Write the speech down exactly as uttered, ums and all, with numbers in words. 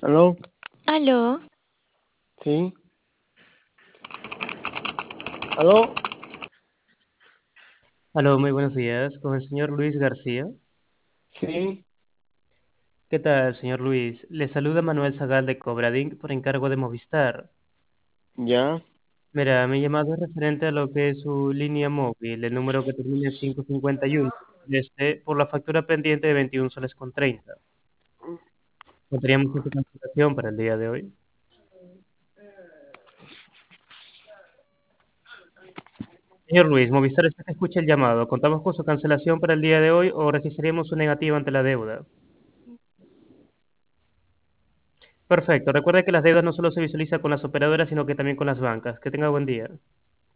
¿Aló? Aló, Sí. ¿Aló? Aló, muy buenos días, con el señor Luis García. Sí. ¿Qué tal, señor Luis? Le saluda Manuel Zagal de Cobradín por encargo de Movistar. Ya. Mira, mi llamado es referente a lo que es su línea móvil, el número que termina en quinientos cincuenta y uno, este, por la factura pendiente de veintiún soles con treinta. Contaríamos con su cancelación para el día de hoy. Señor Luis, Movistar está que escucha el llamado. ¿Contamos con su cancelación para el día de hoy o registraríamos su negativa ante la deuda? Perfecto. Recuerde que las deudas no solo se visualizan con las operadoras, sino que también con las bancas. Que tenga buen día.